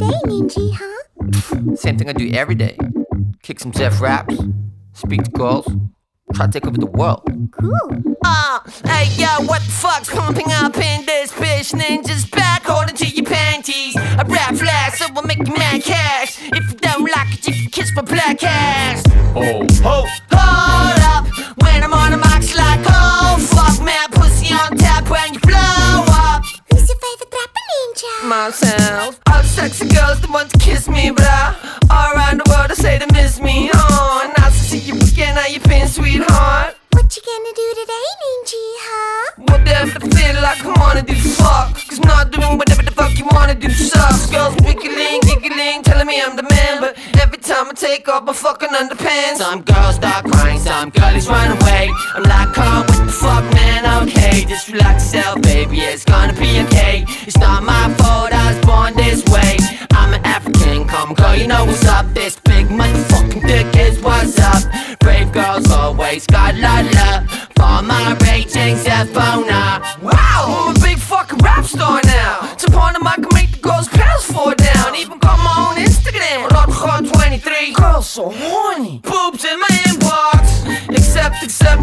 today, Ninji, huh? Same thing I do every day. Kick some Zeph raps, speak to girls, try to take over the world. Cool. Hey yo, what the fuck's pumping up in this bitch? Ninja's back, holding to your panties. I rap flash, so we'll make you mad cash. If you don't like it, you can kiss my black ass. Oh, Hold up, when I'm on the mic, it's like, oh fuck, man, pussy on tap when you blow up. Who's your favorite rapper, Ninja? Myself, all the sexy girls that want to kiss me, bruh. All around the world, they say they miss me, oh. Nice to see you again, how you been, sweetheart? What you gonna do today, Ninji, huh? Whatever I feel like I wanna do, fuck. Cause not doing whatever the fuck you wanna do sucks. Girls wiggling, giggling, telling me I'm the man. But every time I take off my fucking underpants, some girls start crying, some girlies run away. I'm like, oh, what the fuck, man, okay. Just relax yourself, baby, it's gonna be okay. It's not my fault, I was born this way. I'm an African, come girl, you know what's up. This big motherfucking dick is what's up. Brave girls always got a lot of love for my raging Zephona. Wow, I'm a big fucking rap star now. Jump on the mic and make the girls' pants fall down. Even got my own Instagram, Rotgod23. Girls so horny, boobs in my inbox. Except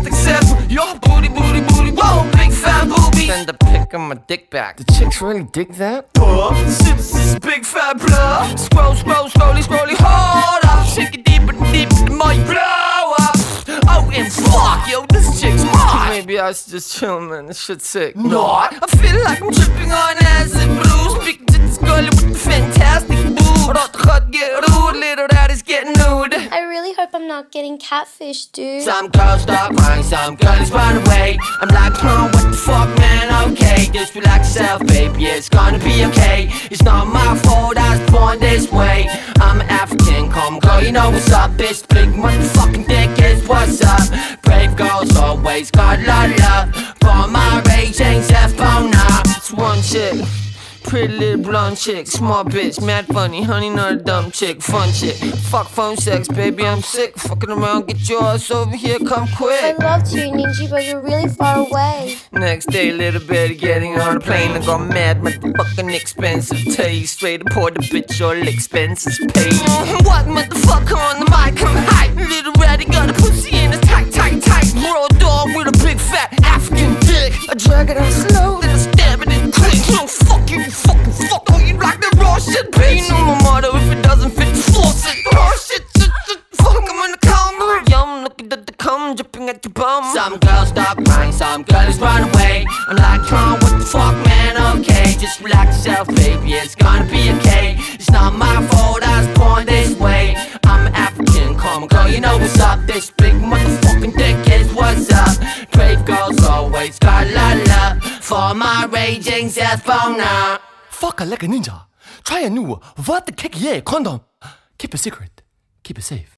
your booty, whoa, big fat booby. Send a pic of my dick back. The chicks really dig that? This is big fat blood. Scrolly, hold up. Shake it deeper, the more you blow up. Oh, and fuck, yo, this chick's mine. Maybe I should just chill, man, this shit's sick. Not. I feel like I'm tripping on acid blues. Speaking to this girl with the fantastic boobs. Rotgod get rude, little daddy's getting nude. I really hope I'm not getting catfished, dude. Some girls start crying, some girls run away. I'm like, oh, what the fuck, man, okay. Just relax yourself, baby, it's gonna be okay. It's not my fault, I was born this way. I'm African, come girl, you know what's up. This big motherfucking dick is what's up. Brave girls always got a lot of love for my raging Zephona. It's one chick, pretty little blonde chick, small bitch, mad funny, honey, not a dumb chick, fun chick. Fuck phone sex, baby, I'm sick. Fucking around, get your ass over here, come I quick. love to, Ninji, but you're really far away. Next day, little Betty getting on a plane. I got mad, motherfucking expensive. Tell you straight, pour the bitch, all expenses paid. What motherfucker on the mic, I'm hype. Little Ratty got a pussy in a tight. Raw dog with a big fat African dick. I drag it out slow, then I stab it and click. No, fuck you fucking fuck. Oh, you like that raw shit, bitch? You know my motto, if it doesn't fit, force it. Raw shit, fuck, I'm in the camera. Yum, looking at the cum, dripping at your bum. Some girls start crying, some girls run away. I'm like, oh, what the fuck, man, okay. Just relax yourself, baby, it's gonna be okay. It's not my fault, I was born this way. I'm African, come girl, you know what's up. This big motherfucking dick is what's up. Brave girls always got a lot of love for my raging Zephona. fuck a like a ninja. Try a new What the kick yeah condom. Keep it secret. Keep it safe.